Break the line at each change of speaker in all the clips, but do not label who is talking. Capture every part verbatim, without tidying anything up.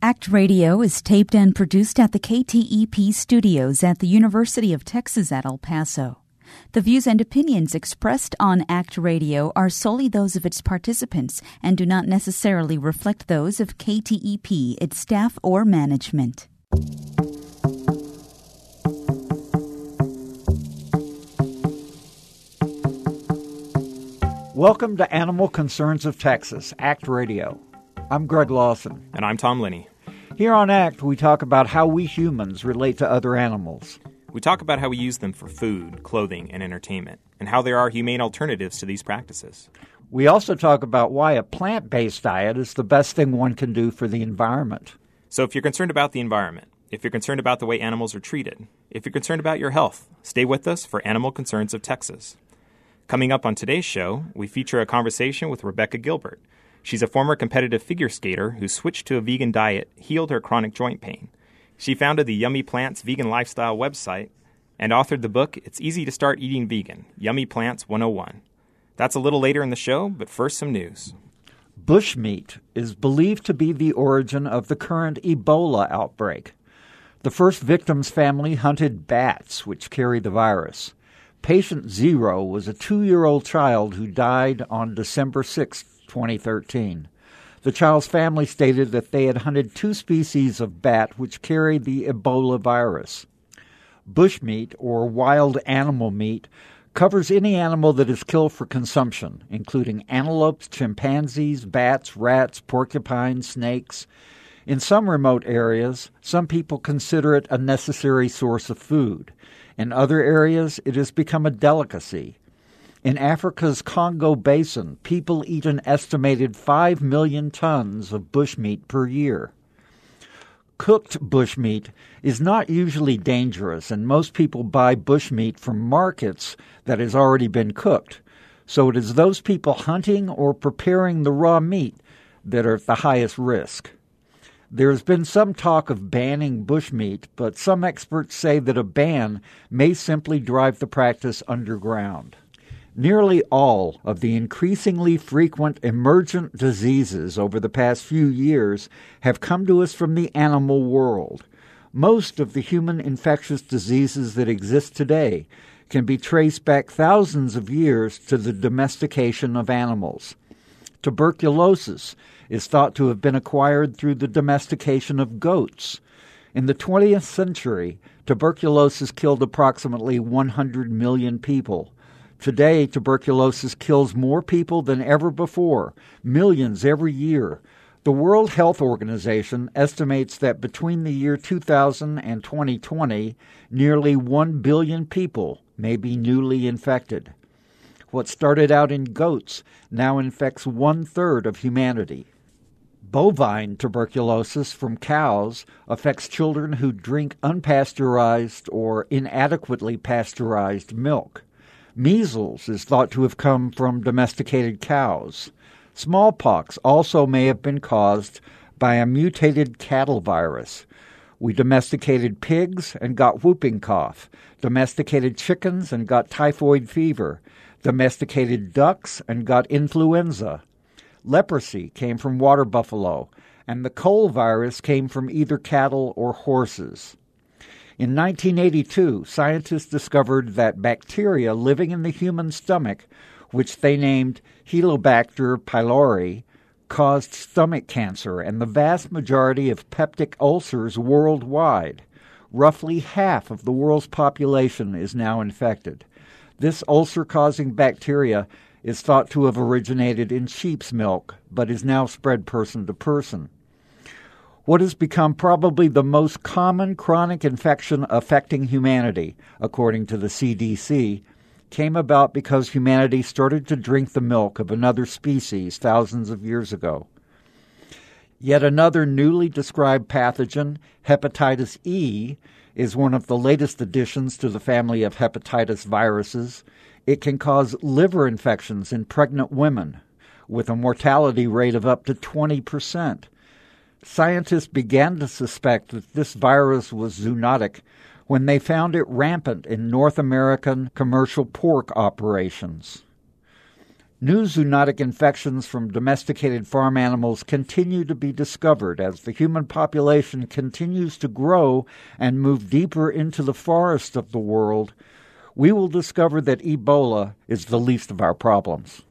ACT Radio is taped and produced at the K T E P studios at the University of Texas at El Paso. The views and opinions expressed on ACT Radio are solely those of its participants and do not necessarily reflect those of K T E P, its staff, or management.
Welcome to Animal Concerns of Texas, ACT Radio. I'm Greg Lawson.
And I'm Tom Linney.
Here on ACT, we talk about how we humans relate to other animals.
We talk about how we use them for food, clothing, and entertainment, and how there are humane alternatives to these practices.
We also talk about why a plant-based diet is the best thing one can do for the environment.
So if you're concerned about the environment, if you're concerned about the way animals are treated, if you're concerned about your health, stay with us for Animal Concerns of Texas. Coming up on today's show, we feature a conversation with Rebecca Gilbert. She's a former competitive figure skater who switched to a vegan diet, healed her chronic joint pain. She founded the Yummy Plants Vegan Lifestyle website and authored the book, It's Easy to Start Eating Vegan, Yummy Plants one oh one. That's a little later in the show, but first some news.
Bushmeat is believed to be the origin of the current Ebola outbreak. The first victim's family hunted bats, which carry the virus. Patient zero was a two-year-old child who died on December sixth, twenty thirteen. The child's family stated that they had hunted two species of bat which carried the Ebola virus. Bushmeat, or wild animal meat, covers any animal that is killed for consumption, including antelopes, chimpanzees, bats, rats, porcupines, snakes. In some remote areas, some people consider it a necessary source of food. In other areas, it has become a delicacy. In Africa's Congo Basin, people eat an estimated five million tons of bushmeat per year. Cooked bushmeat is not usually dangerous, and most people buy bushmeat from markets that has already been cooked. So it is those people hunting or preparing the raw meat that are at the highest risk. There has been some talk of banning bushmeat, but some experts say that a ban may simply drive the practice underground. Nearly all of the increasingly frequent emergent diseases over the past few years have come to us from the animal world. Most of the human infectious diseases that exist today can be traced back thousands of years to the domestication of animals. Tuberculosis is thought to have been acquired through the domestication of goats. In the twentieth century, tuberculosis killed approximately one hundred million people. Today, tuberculosis kills more people than ever before, millions every year. The World Health Organization estimates that between the year two thousand and twenty twenty, nearly one billion people may be newly infected. What started out in goats now infects one-third of humanity. Bovine tuberculosis from cows affects children who drink unpasteurized or inadequately pasteurized milk. Measles is thought to have come from domesticated cows. Smallpox also may have been caused by a mutated cattle virus. We domesticated pigs and got whooping cough, domesticated chickens and got typhoid fever, domesticated ducks and got influenza. Leprosy came from water buffalo, and the coal virus came from either cattle or horses. In nineteen eighty-two, scientists discovered that bacteria living in the human stomach, which they named Helicobacter pylori, caused stomach cancer and the vast majority of peptic ulcers worldwide. Roughly half of the world's population is now infected. This ulcer-causing bacteria is thought to have originated in sheep's milk, but is now spread person to person. What has become probably the most common chronic infection affecting humanity, according to the C D C, came about because humanity started to drink the milk of another species thousands of years ago. Yet another newly described pathogen, hepatitis E, is one of the latest additions to the family of hepatitis viruses. It can cause liver infections in pregnant women, with a mortality rate of up to twenty percent. Scientists began to suspect that this virus was zoonotic when they found it rampant in North American commercial pork operations. New zoonotic infections from domesticated farm animals continue to be discovered as the human population continues to grow and move deeper into the forest of the world. We will discover that Ebola is the least of our problems.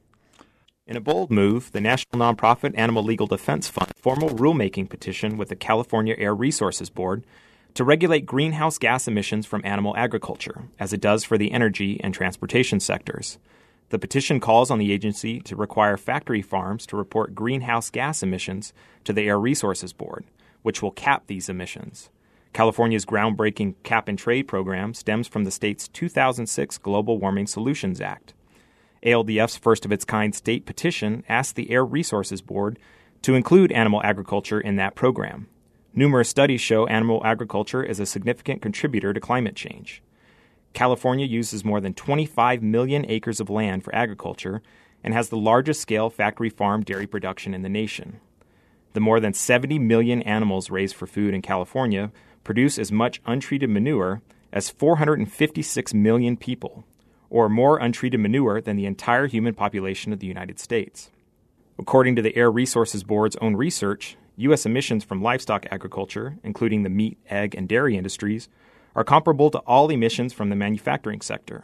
In a bold move, the national nonprofit Animal Legal Defense Fund formal rulemaking petition with the California Air Resources Board to regulate greenhouse gas emissions from animal agriculture, as it does for the energy and transportation sectors. The petition calls on the agency to require factory farms to report greenhouse gas emissions to the Air Resources Board, which will cap these emissions. California's groundbreaking cap-and-trade program stems from the state's two thousand six Global Warming Solutions Act. A L D F's first-of-its-kind state petition asked the Air Resources Board to include animal agriculture in that program. Numerous studies show animal agriculture is a significant contributor to climate change. California uses more than twenty-five million acres of land for agriculture and has the largest scale factory farm dairy production in the nation. The more than seventy million animals raised for food in California produce as much untreated manure as four hundred fifty-six million people, or more untreated manure than the entire human population of the United States. According to the Air Resources Board's own research, U S emissions from livestock agriculture, including the meat, egg, and dairy industries, are comparable to all emissions from the manufacturing sector.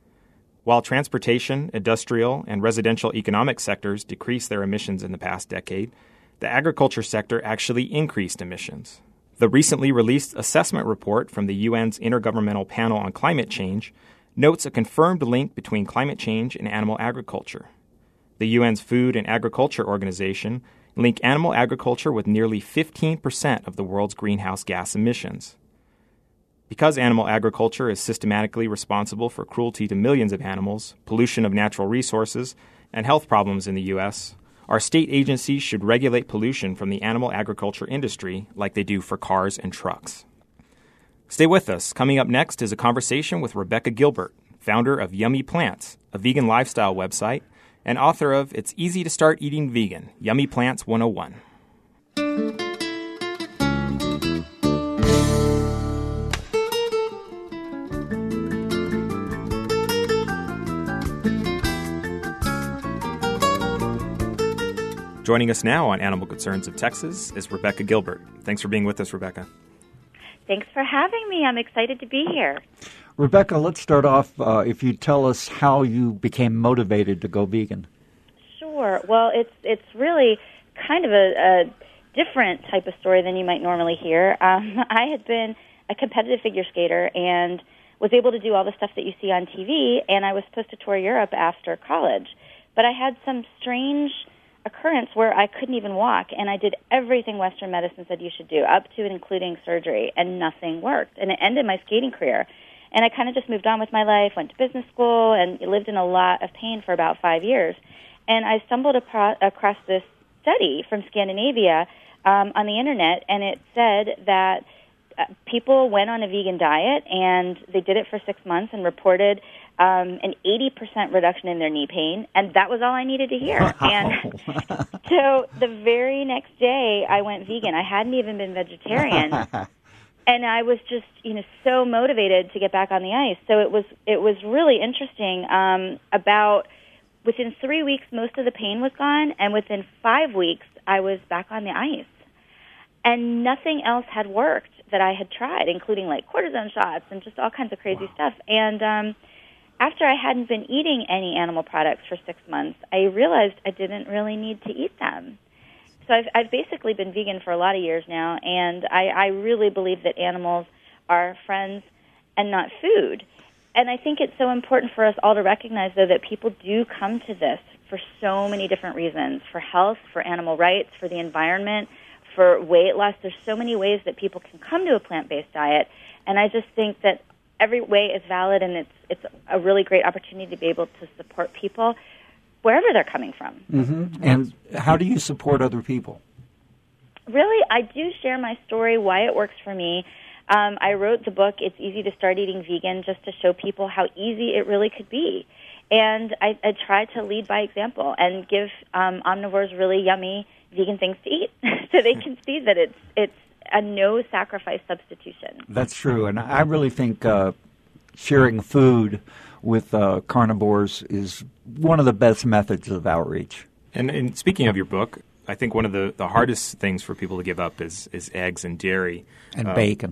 While transportation, industrial, and residential economic sectors decreased their emissions in the past decade, the agriculture sector actually increased emissions. The recently released assessment report from the U N's Intergovernmental Panel on Climate Change notes a confirmed link between climate change and animal agriculture. The U N's Food and Agriculture Organization linked animal agriculture with nearly fifteen percent of the world's greenhouse gas emissions. Because animal agriculture is systematically responsible for cruelty to millions of animals, pollution of natural resources, and health problems in the U S, our state agencies should regulate pollution from the animal agriculture industry like they do for cars and trucks. Stay with us. Coming up next is a conversation with Rebecca Gilbert, founder of Yummy Plants, a vegan lifestyle website, and author of It's Easy to Start Eating Vegan, Yummy Plants one oh one. Joining us now on Animal Concerns of Texas is Rebecca Gilbert. Thanks for being with us, Rebecca.
Thanks for having me. I'm excited to be here.
Rebecca, let's start off uh, if you tell us how you became motivated to go vegan.
Sure. Well, it's it's really kind of a, a different type of story than you might normally hear. Um, I had been a competitive figure skater and was able to do all the stuff that you see on T V, and I was supposed to tour Europe after college. But I had some strange occurrence where I couldn't even walk, and I did everything Western medicine said you should do, up to and including surgery, and nothing worked. And it ended my skating career. And I kind of just moved on with my life, went to business school, and lived in a lot of pain for about five years. And I stumbled apro- across this study from Scandinavia um, on the Internet, and it said that uh, people went on a vegan diet, and they did it for six months and reported Um, an eighty percent reduction in their knee pain, and that was all I needed to hear. Wow. And so the very next day, I went vegan. I hadn't even been vegetarian, and I was just, you know, so motivated to get back on the ice. So it was it was really interesting. Um, about within three weeks, most of the pain was gone, and within five weeks, I was back on the ice, and nothing else had worked that I had tried, including like cortisone shots and just all kinds of crazy wow. stuff. And um, after I hadn't been eating any animal products for six months, I realized I didn't really need to eat them. So I've, I've basically been vegan for a lot of years now, and I, I really believe that animals are friends and not food. And I think it's so important for us all to recognize, though, that people do come to this for so many different reasons, for health, for animal rights, for the environment, for weight loss. There's so many ways that people can come to a plant-based diet, and I just think that every way is valid, and it's it's a really great opportunity to be able to support people wherever they're coming from.
Mm-hmm. And how do you support other people?
Really, I do share my story, why it works for me. Um, I wrote the book, It's Easy to Start Eating Vegan, just to show people how easy it really could be. And I, I try to lead by example and give um, omnivores really yummy vegan things to eat so they can see that it's it's a no-sacrifice substitution.
That's true, and I really think uh, sharing food with uh, carnivores is one of the best methods of outreach.
And, and speaking of your book, I think one of the, the hardest things for people to give up is, is eggs and dairy.
And
um,
bacon.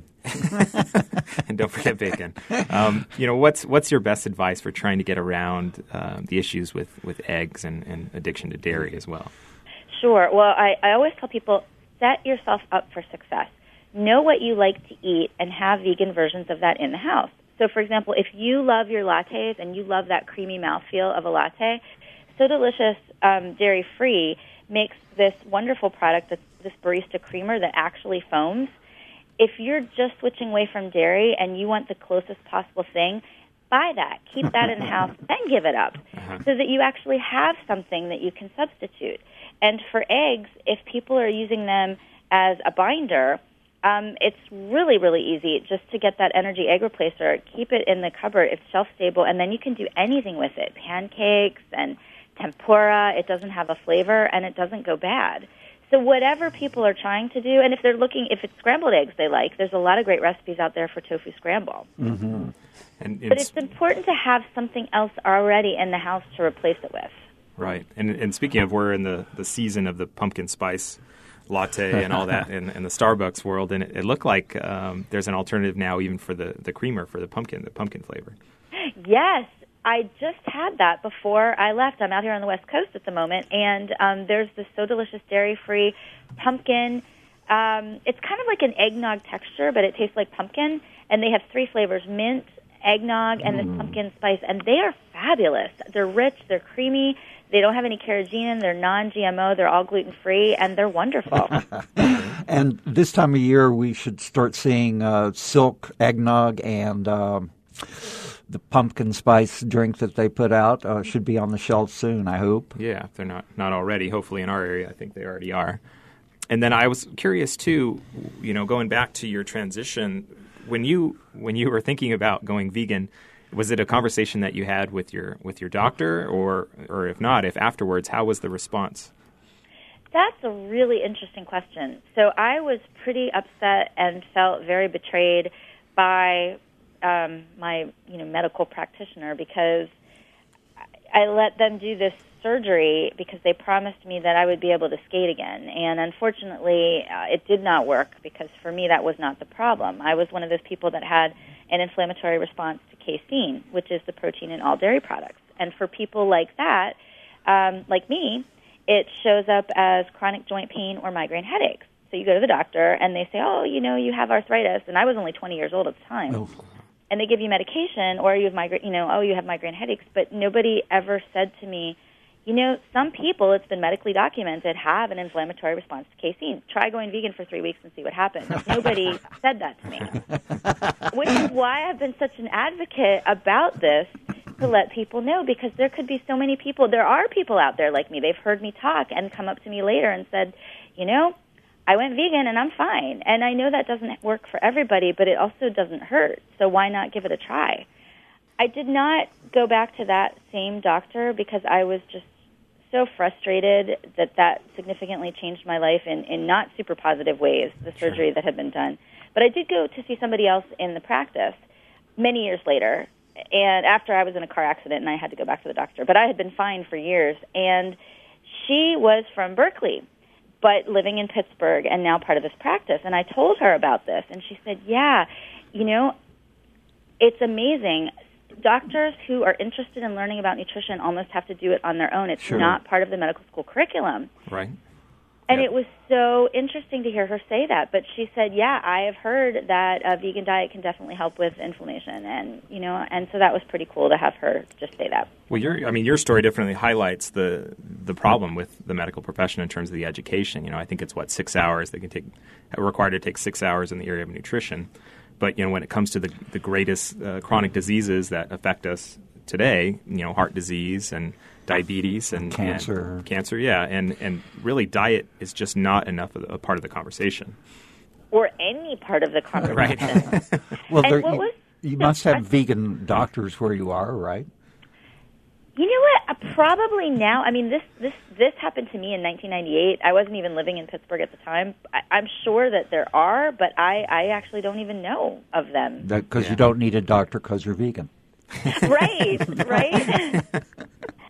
And don't forget bacon. Um, you know, what's what's your best advice for trying to get around uh, the issues with, with eggs and, and addiction to dairy as well?
Sure. Well, I, I always tell people, set yourself up for success. Know what you like to eat and have vegan versions of that in the house. So, for example, if you love your lattes and you love that creamy mouthfeel of a latte, So Delicious um, dairy-free makes this wonderful product, that's this barista creamer that actually foams. If you're just switching away from dairy and you want the closest possible thing, buy that. Keep that in the house, then give it up uh-huh. so that you actually have something that you can substitute. And for eggs, if people are using them as a binder, um, it's really, really easy just to get that energy egg replacer, keep it in the cupboard, it's shelf-stable, and then you can do anything with it, pancakes and tempura. It doesn't have a flavor, and it doesn't go bad. So whatever people are trying to do, and if they're looking, if it's scrambled eggs they like, there's a lot of great recipes out there for tofu scramble.
Mm-hmm. And it's,
but it's important to have something else already in the house to replace it with.
Right. And and speaking of, we're in the, the season of the pumpkin spice latte and all that in, in the Starbucks world, and it, it looked like um, there's an alternative now even for the, the creamer, for the pumpkin, the pumpkin flavor. Yes.
I just had that before I left. I'm out here on the West Coast at the moment, and um, there's this So Delicious dairy-free pumpkin. Um, it's kind of like an eggnog texture, but it tastes like pumpkin, and they have three flavors, mint, eggnog, and this pumpkin spice, and they are fabulous. They're rich, they're creamy, they don't have any carrageenan, they're non-G M O, they're all gluten-free, and they're wonderful.
And this time of year, we should start seeing uh, silk eggnog and um, the pumpkin spice drink that they put out uh, should be on the shelves soon, I hope.
Yeah, if they're not, not already. Hopefully in our area, I think they already are. And then I was curious, too, you know, going back to your transition, when you when you were thinking about going vegan, was it a conversation that you had with your with your doctor, or or if not, if afterwards, how was the response?
That's a really interesting question. So I was pretty upset and felt very betrayed by um, my you know medical practitioner, because I let them do this surgery because they promised me that I would be able to skate again. And unfortunately, uh, it did not work, because for me that was not the problem. I was one of those people that had an inflammatory response to casein, which is the protein in all dairy products. And for people like that, um, like me, it shows up as chronic joint pain or migraine headaches. So you go to the doctor and they say, oh, you know, you have arthritis. And I was only twenty years old at the time. Oh. And they give you medication, or you have migraine, you know, oh, you have migraine headaches. But nobody ever said to me, you know, some people, it's been medically documented, have an inflammatory response to casein. Try going vegan for three weeks and see what happens. Nobody said that to me, which is why I've been such an advocate about this, to let people know, because there could be so many people. There are people out there like me. They've heard me talk and come up to me later and said, you know, I went vegan and I'm fine. And I know that doesn't work for everybody, but it also doesn't hurt. So why not give it a try? I did not go back to that same doctor because I was just so frustrated that that significantly changed my life in, in not super positive ways, the surgery that had been done. But I did go to see somebody else in the practice many years later, and after I was in a car accident and I had to go back to the doctor. But I had been fine for years, and she was from Berkeley, but living in Pittsburgh and now part of this practice. And I told her about this, and she said, yeah, you know, it's amazing. Doctors who are interested in learning about nutrition almost have to do it on their own. It's sure. not part of the medical school curriculum.
Right.
And
yep.
it was so interesting to hear her say that. But she said, yeah, I have heard that a vegan diet can definitely help with inflammation. And, you know, and so that was pretty cool to have her just say that.
Well, your, I mean, your story definitely highlights the the problem with the medical profession in terms of the education. You know, I think it's, what, six hours. They can take, required to take six hours in the area of nutrition. But, you know, when it comes to the, the greatest uh, chronic diseases that affect us today, you know, heart disease and diabetes and
cancer,
and cancer, yeah, and, and really diet is just not enough of a part of the conversation.
Or any part of the conversation.
Right.
Well, there, you, was, you must have vegan doctors where you are, right?
You know what? Uh, probably now. I mean, this, this this happened to me in nineteen ninety-eight. I wasn't even living in Pittsburgh at the time. I, I'm sure that there are, but I, I actually don't even know of them.
Because
yeah.
you don't need a doctor because you're vegan.
Right, right.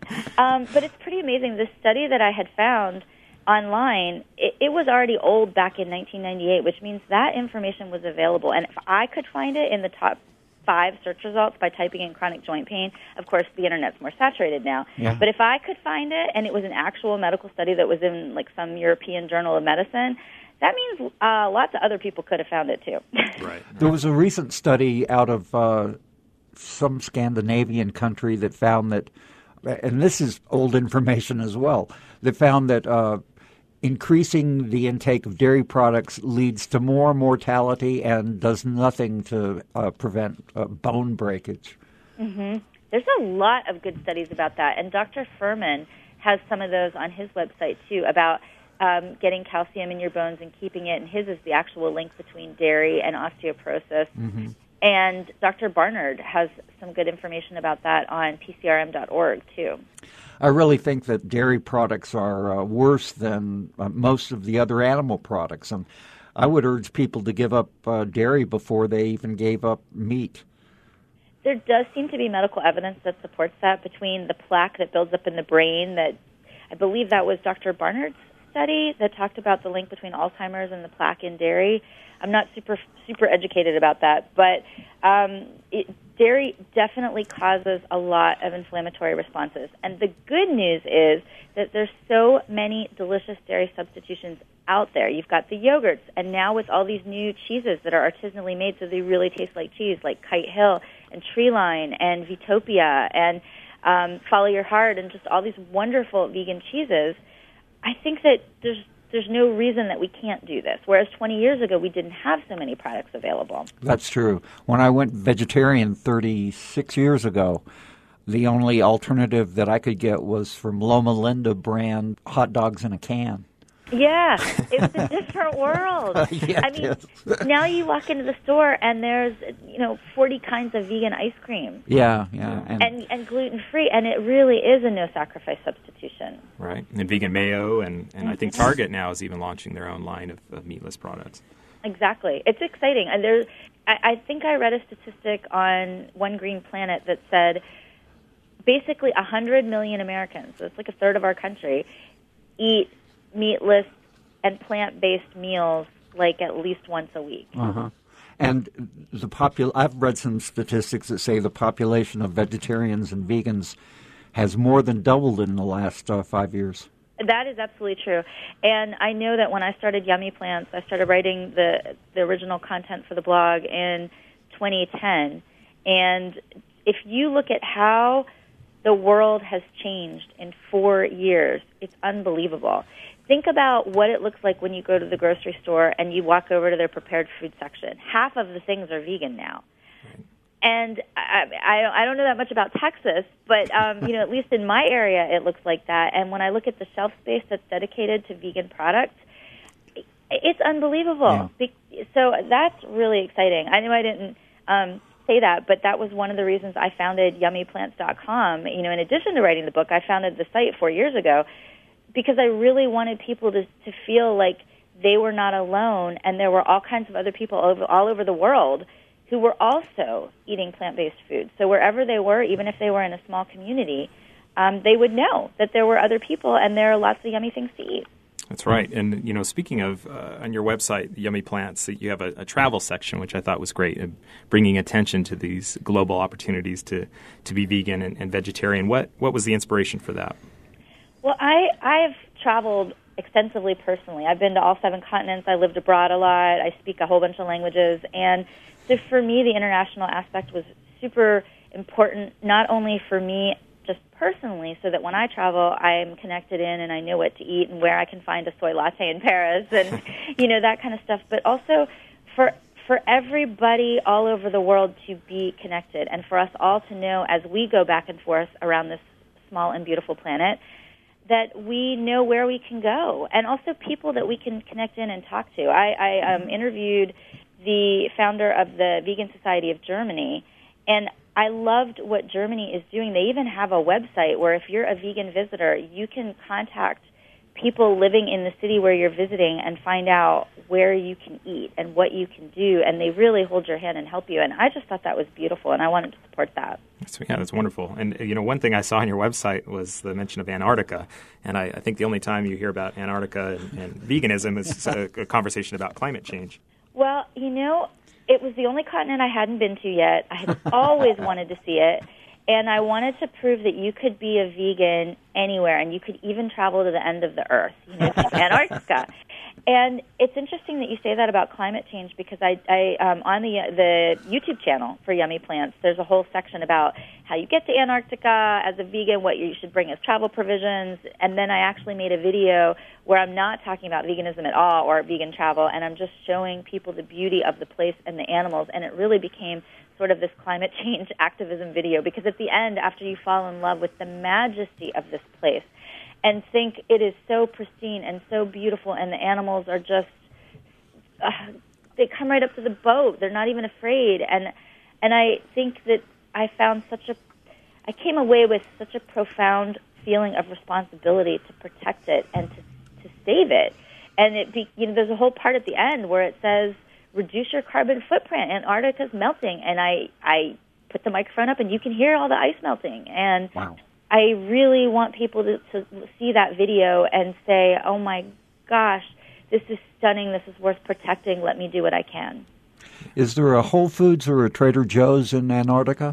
um, but it's pretty amazing. The study that I had found online, it, it was already old back in nineteen ninety-eight, which means that information was available. And if I could find it in the top five search results by typing in chronic joint pain, of course, the Internet's more saturated now.
Yeah.
But if I could find it, and it was an actual medical study that was in like some European Journal of Medicine, that means uh, lots of other people could have found it too.
Right.
There was a recent study out of uh, some Scandinavian country that found that, and this is old information as well, that found that uh, increasing the intake of dairy products leads to more mortality and does nothing to uh, prevent uh, bone breakage.
Mm-hmm. There's a lot of good studies about that, and Doctor Furman has some of those on his website too about um, getting calcium in your bones and keeping it, and his is the actual link between dairy and osteoporosis. Mm-hmm. And Doctor Barnard has some good information about that on P C R M dot org too.
I really think that dairy products are uh, worse than uh, most of the other animal products, and I would urge people to give up uh, dairy before they even gave up meat.
There does seem to be medical evidence that supports that between the plaque that builds up in the brain that I believe that was Doctor Barnard's study that talked about the link between Alzheimer's and the plaque in dairy. I'm not super super educated about that, but um, it, dairy definitely causes a lot of inflammatory responses. And the good news is that there's so many delicious dairy substitutions out there. You've got the yogurts, and now with all these new cheeses that are artisanally made so they really taste like cheese, like Kite Hill and Treeline and Vitopia and um, Follow Your Heart and just all these wonderful vegan cheeses, I think that there's there's no reason that we can't do this. Whereas twenty years ago, we didn't have so many products available.
That's true. When I went vegetarian thirty-six years ago, the only alternative that I could get was from Loma Linda brand hot dogs in a can.
Yeah, it's a different world.
Yeah,
I mean, now you walk into the store and there's, you know, forty kinds of vegan ice cream.
Yeah, yeah.
And, and, and gluten-free, and it really is a no-sacrifice substitution.
Right, and vegan mayo, and, and I think Target now is even launching their own line of, of meatless products.
Exactly. It's exciting. And there's, I, I think I read a statistic on One Green Planet that said basically one hundred million Americans, so it's like a third of our country, eat meatless and plant-based meals like at least once a week.
Uh-huh. And the popul- I've read some statistics that say the population of vegetarians and vegans has more than doubled in the last uh, five years.
That is absolutely true. And I know that when I started Yummy Plants, I started writing the, the original content for the blog in twenty ten. And if you look at how the world has changed in four years, it's unbelievable. Think about what it looks like when you go to the grocery store and you walk over to their prepared food section. Half of the things are vegan now. Right. And I, I, I don't know that much about Texas, but um, you know, at least in my area, it looks like that. And when I look at the shelf space that's dedicated to vegan products, it's unbelievable. Yeah. So that's really exciting. I know I didn't um, say that, but that was one of the reasons I founded yummy plants dot com. You know, in addition to writing the book, I founded the site four years ago, because I really wanted people to to feel like they were not alone, and there were all kinds of other people over, all over the world who were also eating plant-based foods. So wherever they were, even if they were in a small community, um, they would know that there were other people, and there are lots of yummy things to eat.
That's right. And, you know, speaking of, uh, on your website, Yummy Plants, you have a, a travel section, which I thought was great, uh, bringing attention to these global opportunities to, to be vegan and, and vegetarian. What what was the inspiration for that?
Well, I, I've traveled extensively personally. I've been to all seven continents. I lived abroad a lot. I speak a whole bunch of languages. And so for me, the international aspect was super important, not only for me just personally, so that when I travel, I'm connected in and I know what to eat and where I can find a soy latte in Paris and, you know, that kind of stuff, but also for for everybody all over the world to be connected and for us all to know as we go back and forth around this small and beautiful planet that we know where we can go, and also people that we can connect in and talk to. I, I um, interviewed the founder of the Vegan Society of Germany, and I loved what Germany is doing. They even have a website where if you're a vegan visitor, you can contact people living in the city where you're visiting and find out where you can eat and what you can do, and they really hold your hand and help you. And I just thought that was beautiful, and I wanted to support that.
So, yeah, that's wonderful. And, you know, one thing I saw on your website was the mention of Antarctica. And I, I think the only time you hear about Antarctica and, and veganism is a, a conversation about climate change.
Well, you know, it was the only continent I hadn't been to yet. I had always wanted to see it. And I wanted to prove that you could be a vegan anywhere, and you could even travel to the end of the earth, you know, to Antarctica. And it's interesting that you say that about climate change, because I, I um, on the the YouTube channel for Yummy Plants, there's a whole section about how you get to Antarctica as a vegan, what you should bring as travel provisions, and then I actually made a video where I'm not talking about veganism at all or vegan travel, and I'm just showing people the beauty of the place and the animals, and it really became sort of this climate change activism video, because at the end, after you fall in love with the majesty of this place and think it is so pristine and so beautiful, and the animals are just, uh, they come right up to the boat. They're not even afraid. And and I think that I found such a, I came away with such a profound feeling of responsibility to protect it and to, to save it. And it be, you know, there's a whole part at the end where it says, reduce your carbon footprint. Antarctica's melting. And I, I put the microphone up, and you can hear all the ice melting. And
wow.
I really want people to, to see that video and say, oh, my gosh, this is stunning. This is worth protecting. Let me do what I can.
Is there a Whole Foods or a Trader Joe's in Antarctica?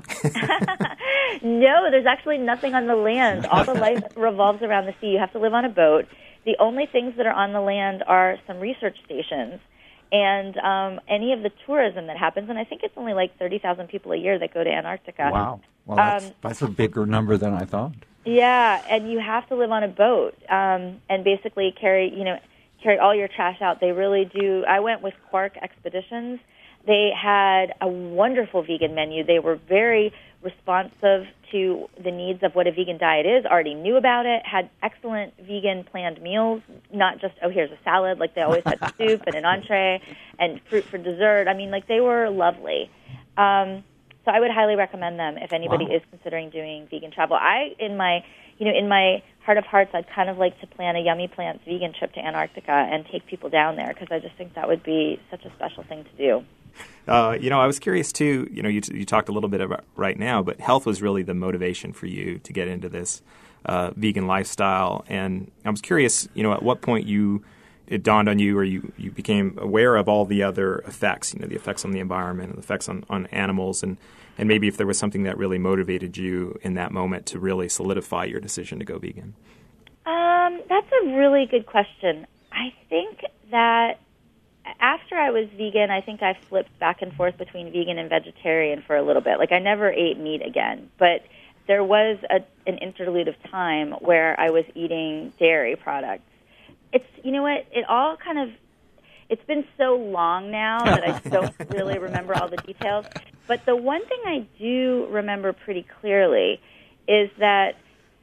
No, there's actually nothing on the land. All the life revolves around the sea. You have to live on a boat. The only things that are on the land are some research stations and um, any of the tourism that happens. And I think it's only like thirty thousand people a year that go to Antarctica.
Wow. Well, that's, um, that's a bigger number than I thought.
Yeah, and you have to live on a boat um, and basically carry, you know, carry all your trash out. They really do. I went with Quark Expeditions. They had a wonderful vegan menu. They were very responsive to the needs of what a vegan diet is, already knew about it, had excellent vegan planned meals, not just, oh, here's a salad. Like, they always had soup and an entree and fruit for dessert. I mean, like, they were lovely. Um, so I would highly recommend them if anybody wow. is considering doing vegan travel. I, in my, you know, in my heart of hearts, I'd kind of like to plan a Yummy Plants vegan trip to Antarctica and take people down there, because I just think that would be such a special thing to do.
Uh, you know, I was curious, too, you know, you, you talked a little bit about right now, but health was really the motivation for you to get into this uh, vegan lifestyle. And I was curious, you know, at what point you it dawned on you or you, you became aware of all the other effects, you know, the effects on the environment and the effects on, on animals, and, and maybe if there was something that really motivated you in that moment to really solidify your decision to go vegan.
Um, that's a really good question. I think that after I was vegan, I think I flipped back and forth between vegan and vegetarian for a little bit. Like, I never ate meat again, but there was a, an interlude of time where I was eating dairy products. It's, you know what, it all kind of, it's been so long now that I don't really remember all the details. But the one thing I do remember pretty clearly is that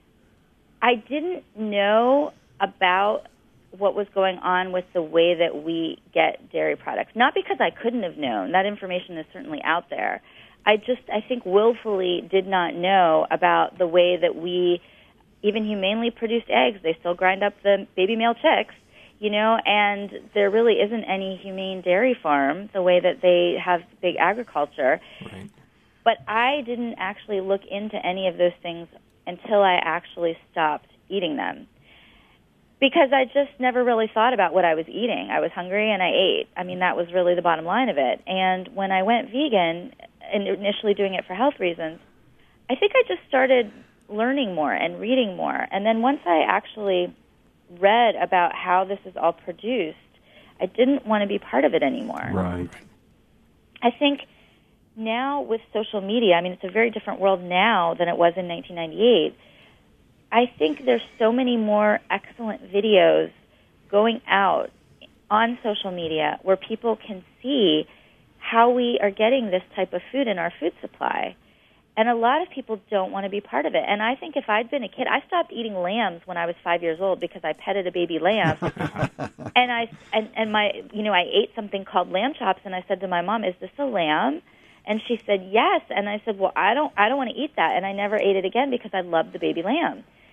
I didn't know about what was going on with the way that we get dairy products. Not because I couldn't have known. That information is certainly out there. I just, I think, willfully did not know about the way that we even humanely produced eggs. They still grind up the baby male chicks, you know, and there really isn't any humane dairy farm the way that they have big agriculture.
Right.
But I didn't actually look into any of those things until I actually stopped eating them, because I just never really thought about what I was eating. I was hungry and I ate. I mean, that was really the bottom line of it. And when I went vegan, and initially doing it for health reasons, I think I just started learning more and reading more. And then once I actually read about how this is all produced, I didn't want to be part of it anymore.
Right.
I think now with social media, I mean, it's a very different world now than it was in nineteen ninety-eight. I think there's so many more excellent videos going out on social media where people can see how we are getting this type of food in our food supply. And a lot of people don't want to be part of it. And I think if I'd been a kid, I stopped eating lambs when I was five years old because I petted a baby lamb. and I and, and my you know, I ate something called lamb chops, and I said to my mom, "Is this a lamb?" And she said, "Yes." And I said, "Well, I don't I don't want to eat that." And I never ate it again because I loved the baby lamb.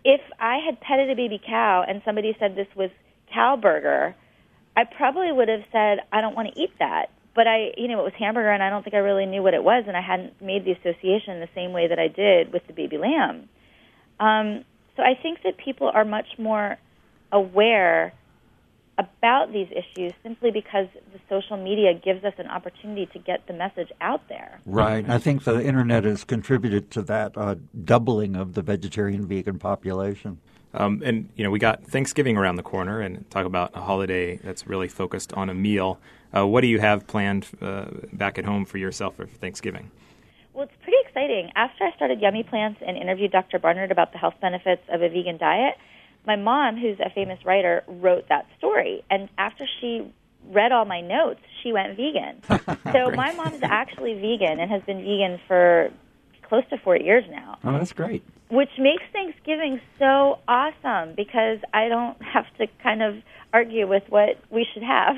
if I had petted a baby cow and somebody said this was cow burger, I probably would have said, I don't want to eat that. But I, you know, it was hamburger, and I don't think I really knew what it was, and I hadn't made the association the same way that I did with the baby lamb. Um, so I think that people are much more aware about these issues simply because the social media gives us an opportunity to get the message out there.
Right. I think the internet has contributed to that uh, doubling of the vegetarian-vegan population.
Um, and, you know, we got Thanksgiving around the corner and talk about a holiday that's really focused on a meal. Uh, what do you have planned uh, back at home for yourself for Thanksgiving?
Well, it's pretty exciting. After I started Yummy Plants and interviewed Doctor Barnard about the health benefits of a vegan diet, my mom, who's a famous writer, wrote that story. And after she read all my notes, she went vegan. So my mom's actually vegan and has been vegan for close to four years now.
Oh, that's great.
Which makes Thanksgiving so awesome because I don't have to kind of argue with what we should have.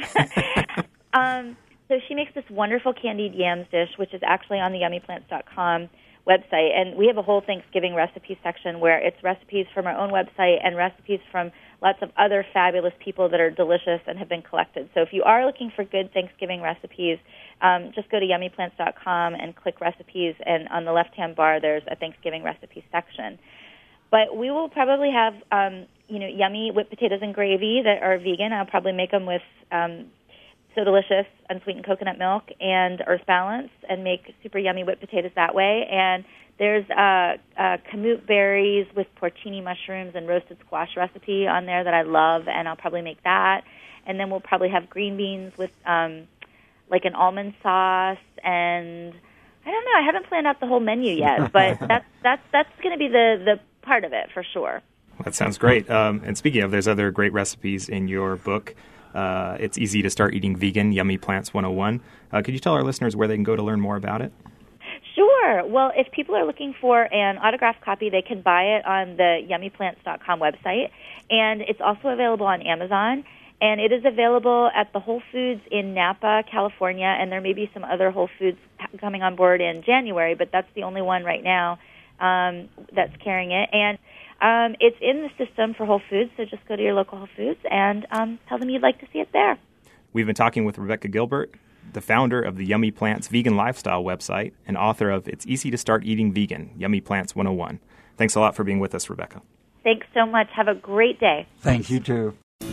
um, so she makes this wonderful candied yams dish, which is actually on the yummy plants dot com website. And we have a whole Thanksgiving recipe section where it's recipes from our own website and recipes from lots of other fabulous people that are delicious and have been collected. So if you are looking for good Thanksgiving recipes, um, just go to yummy plants dot com and click recipes, and on the left-hand bar there's a Thanksgiving recipe section. But we will probably have, um, you know, yummy whipped potatoes and gravy that are vegan. I'll probably make them with um, So Delicious unsweetened coconut milk and Earth Balance and make super yummy whipped potatoes that way. And there's uh, uh, kamut berries with porcini mushrooms and roasted squash recipe on there that I love, and I'll probably make that. And then we'll probably have green beans with um, like an almond sauce, and I don't know. I haven't planned out the whole menu yet, but that's that's that's going to be the, the part of it for sure.
That sounds great. Um, and speaking of, there's other great recipes in your book. Uh, it's easy to start eating vegan, Yummy Plants one oh one. Uh, could you tell our listeners where they can go to learn more about it?
Sure. Well, if people are looking for an autographed copy, they can buy it on the yummy plants dot com website. And it's also available on Amazon. And it is available at the Whole Foods in Napa, California. And there may be some other Whole Foods coming on board in January, but that's the only one right now um, that's carrying it. And Um, it's in the system for Whole Foods, so just go to your local Whole Foods and um, tell them you'd like to see it there.
We've been talking with Rebecca Gilbert, the founder of the Yummy Plants Vegan Lifestyle website and author of It's Easy to Start Eating Vegan, Yummy Plants one oh one. Thanks a lot for being with us, Rebecca.
Thanks so much. Have a great day.
Thanks, you too.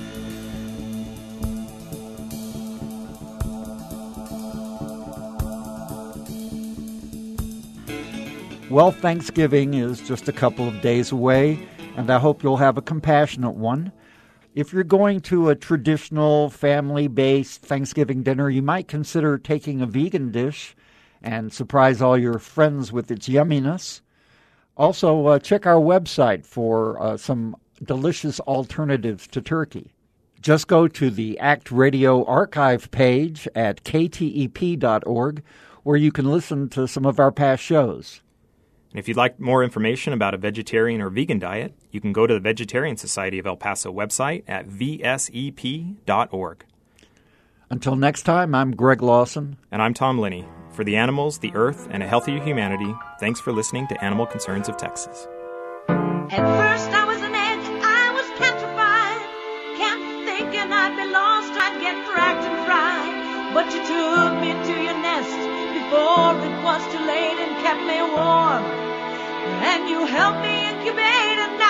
Well, Thanksgiving is just a couple of days away, and I hope you'll have a compassionate one. If you're going to a traditional family-based Thanksgiving dinner, you might consider taking a vegan dish and surprise all your friends with its yumminess. Also, uh, check our website for uh, some delicious alternatives to turkey. Just go to the ACT Radio archive page at k t e p dot org, where you can listen to some of our past shows.
And if you'd like more information about a vegetarian or vegan diet, you can go to the Vegetarian Society of El Paso website at v s e p dot org.
Until next time, I'm Greg Lawson.
And I'm Tom Linney. For the animals, the earth, and a healthier humanity, thanks for listening to Animal Concerns of Texas.
At first I was an egg, I was petrified, kept thinking I'd be lost, I'd get fracked and fried. But you took me to your nest before it was too late and kept me warm. And you helped me incubate, and